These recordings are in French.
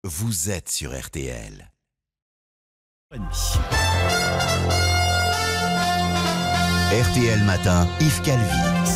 Vous êtes sur RTL. RTL Matin, Yves Calvi.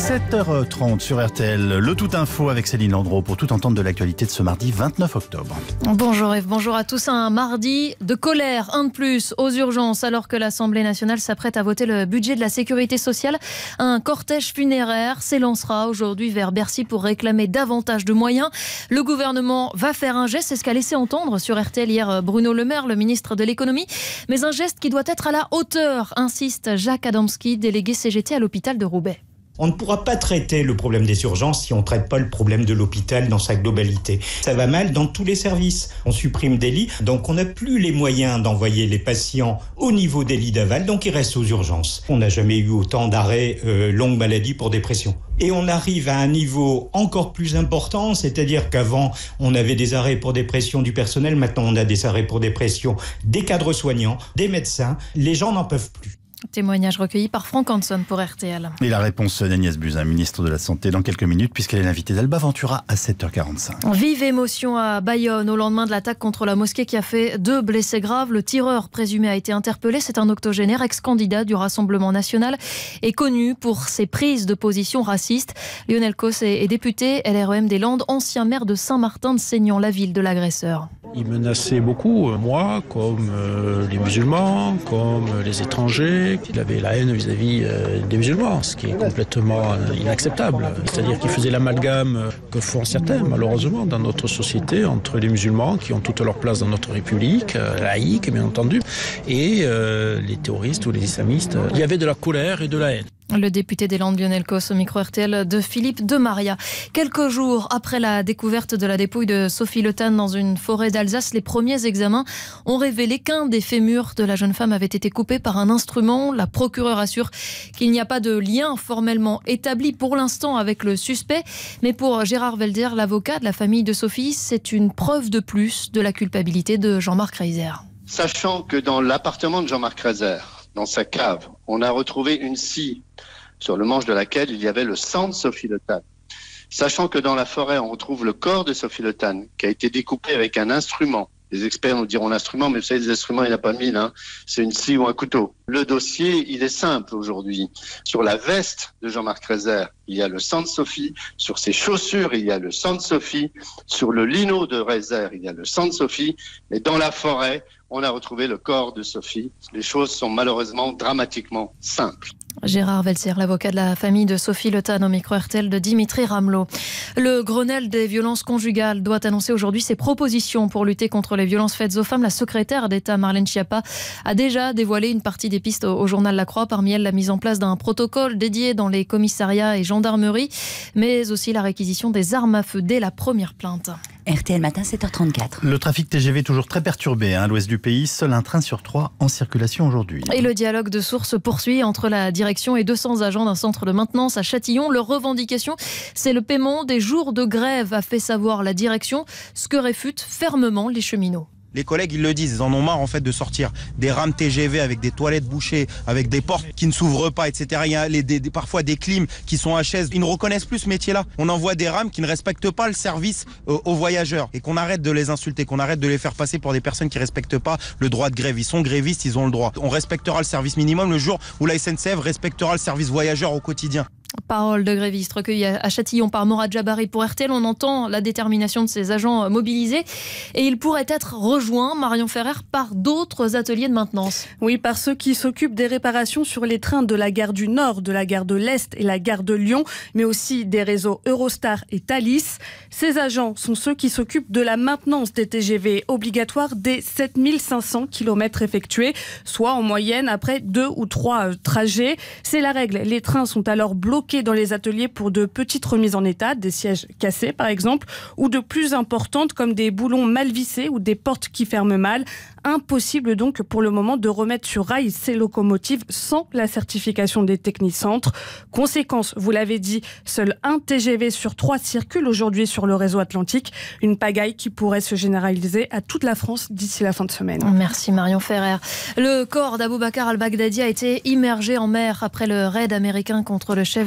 7h30 sur RTL, le Tout Info avec Céline Landreau pour tout entendre de l'actualité de ce mardi 29 octobre. Bonjour Yves, bonjour à tous. Un mardi de colère, un de plus aux urgences alors que l'Assemblée nationale s'apprête à voter le budget de la sécurité sociale. Un cortège funéraire s'élancera aujourd'hui vers Bercy pour réclamer davantage de moyens. Le gouvernement va faire un geste, c'est ce qu'a laissé entendre sur RTL hier Bruno Le Maire, le ministre de l'économie. Mais un geste qui doit être à la hauteur, insiste Jacques Adamski, délégué CGT à l'hôpital de Roubaix. On ne pourra pas traiter le problème des urgences si on ne traite pas le problème de l'hôpital dans sa globalité. Ça va mal dans tous les services. On supprime des lits, donc on n'a plus les moyens d'envoyer les patients au niveau des lits d'aval, donc ils restent aux urgences. On n'a jamais eu autant d'arrêts longue maladie pour dépression. Et on arrive à un niveau encore plus important, c'est-à-dire qu'avant, on avait des arrêts pour dépression du personnel, maintenant on a des arrêts pour dépression des cadres soignants, des médecins. Les gens n'en peuvent plus. Témoignage recueilli par Franck Hanson pour RTL. Et la réponse d'Agnès Buzyn, ministre de la Santé, dans quelques minutes, puisqu'elle est l'invitée d'Alba Ventura à 7h45. Vive émotion à Bayonne au lendemain de l'attaque contre la mosquée qui a fait 2 blessés graves. Le tireur présumé a été interpellé. C'est un octogénaire, ex-candidat du Rassemblement national et connu pour ses prises de position racistes. Lionel Causse est député LREM des Landes, ancien maire de Saint-Martin-de-Seignan, la ville de l'agresseur. Il menaçait beaucoup, moi, comme les musulmans, comme les étrangers. Il avait la haine vis-à-vis des musulmans, ce qui est complètement inacceptable. C'est-à-dire qu'il faisait l'amalgame que font certains, malheureusement, dans notre société, entre les musulmans, qui ont toute leur place dans notre République, laïque, bien entendu, et les terroristes ou les islamistes. Il y avait de la colère et de la haine. Le député des Landes, Lionel Causse, au micro RTL de Philippe de Maria. Quelques jours après la découverte de la dépouille de Sophie Le Tan dans une forêt d'Alsace, les premiers examens ont révélé qu'un des fémurs de la jeune femme avait été coupé par un instrument. La procureure assure qu'il n'y a pas de lien formellement établi pour l'instant avec le suspect. Mais pour Gérard Velder, l'avocat de la famille de Sophie, c'est une preuve de plus de la culpabilité de Jean-Marc Reiser. Sachant que dans l'appartement de Jean-Marc Reiser, dans sa cave, on a retrouvé une scie sur le manche de laquelle il y avait le sang de Sophie Le Tan. Sachant que dans la forêt, on retrouve le corps de Sophie Le Tan qui a été découpé avec un instrument. Les experts nous diront l'instrument, mais vous savez, les instruments, il n'y en a pas 1000. C'est une scie ou un couteau. Le dossier, il est simple aujourd'hui. Sur la veste de Jean-Marc Reiser, il y a le sang de Sophie. Sur ses chaussures, il y a le sang de Sophie. Sur le lino de Reiser, il y a le sang de Sophie. Mais dans la forêt, on a retrouvé le corps de Sophie. Les choses sont malheureusement dramatiquement simples. Gérard Velser, l'avocat de la famille de Sophie Le Tan, au micro RTL de Dimitri Ramelot. Le Grenelle des violences conjugales doit annoncer aujourd'hui ses propositions pour lutter contre les violences faites aux femmes. La secrétaire d'État Marlène Schiappa a déjà dévoilé une partie des pistes au journal La Croix. Parmi elles, la mise en place d'un protocole dédié dans les commissariats et gendarmeries, mais aussi la réquisition des armes à feu dès la première plainte. RTL Matin, 7h34. Le trafic TGV toujours très perturbé à l'ouest du pays. Seul un train sur 3 en circulation aujourd'hui. Et le dialogue de source se poursuit entre la direction et 200 agents d'un centre de maintenance à Châtillon. Leur revendication, c'est le paiement des jours de grève, a fait savoir la direction, ce que réfutent fermement les cheminots. Les collègues, ils le disent, ils en ont marre en fait de sortir des rames TGV avec des toilettes bouchées, avec des portes qui ne s'ouvrent pas, etc. Il y a parfois des clims qui sont à chaise. Ils ne reconnaissent plus ce métier-là. On envoie des rames qui ne respectent pas le service aux voyageurs et qu'on arrête de les insulter, qu'on arrête de les faire passer pour des personnes qui ne respectent pas le droit de grève. Ils sont grévistes, ils ont le droit. On respectera le service minimum le jour où la SNCF respectera le service voyageur au quotidien. Parole de grévistes recueillies à Châtillon par Morad Jabari pour RTL. On entend la détermination de ces agents mobilisés et ils pourraient être rejoints, Marion Ferrer, par d'autres ateliers de maintenance. Oui, par ceux qui s'occupent des réparations sur les trains de la gare du Nord, de la gare de l'Est et la gare de Lyon, mais aussi des réseaux Eurostar et Thalys. Ces agents sont ceux qui s'occupent de la maintenance des TGV obligatoires des 7500 km effectués, soit en moyenne après 2 ou 3 trajets. C'est la règle. Les trains sont alors bloqués dans les ateliers pour de petites remises en état, des sièges cassés par exemple, ou de plus importantes comme des boulons mal vissés ou des portes qui ferment mal. Impossible donc pour le moment de remettre sur rail ces locomotives sans la certification des technicentres. Conséquence, vous l'avez dit, seul un TGV sur 3 circule aujourd'hui sur le réseau Atlantique. Une pagaille qui pourrait se généraliser à toute la France d'ici la fin de semaine. Merci Marion Ferrer. Le corps d'Aboubacar al-Baghdadi a été immergé en mer après le raid américain contre le chef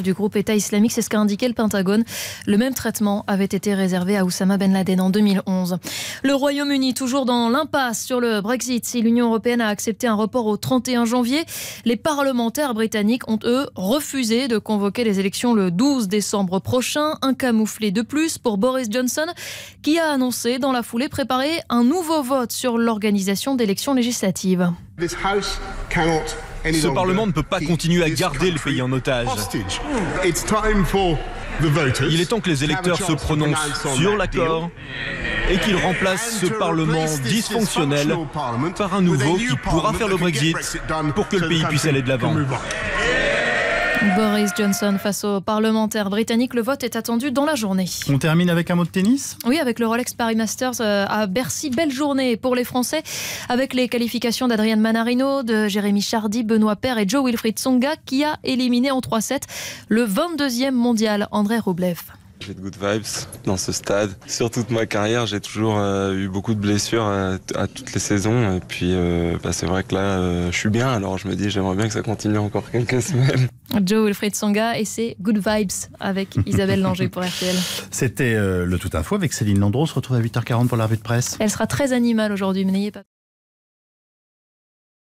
chef du groupe État islamique. C'est ce qu'a indiqué le Pentagone. Le même traitement avait été réservé à Oussama Ben Laden en 2011. Le Royaume-Uni, toujours dans l'impasse sur le Brexit. Si l'Union européenne a accepté un report au 31 janvier, les parlementaires britanniques ont, eux, refusé de convoquer les élections le 12 décembre prochain. Un camouflet de plus pour Boris Johnson, qui a annoncé dans la foulée préparer un nouveau vote sur l'organisation d'élections législatives. Ce Parlement ne peut pas continuer à garder le pays en otage. Il est temps que les électeurs se prononcent sur l'accord et qu'ils remplacent ce Parlement dysfonctionnel par un nouveau qui pourra faire le Brexit pour que le pays puisse aller de l'avant. Boris Johnson face aux parlementaires britanniques. Le vote est attendu dans la journée. On termine avec un mot de tennis ? Oui, avec le Rolex Paris Masters à Bercy. Belle journée pour les Français avec les qualifications d'Adrian Manarino, de Jérémy Chardy, Benoît Paire et Jo-Wilfried Tsonga qui a éliminé en 3-7 le 22e mondial André Rublev. J'ai de good vibes dans ce stade. Sur toute ma carrière, j'ai toujours eu beaucoup de blessures à toutes les saisons. Et puis, c'est vrai que là, je suis bien. Alors, je me dis, j'aimerais bien que ça continue encore quelques semaines. Jo-Wilfried Tsonga et ses good vibes avec Isabelle Langer pour RTL. C'était le Tout Info avec Céline Landreau. On se retrouve à 8h40 pour la revue de presse. Elle sera très animale aujourd'hui, mais n'ayez pas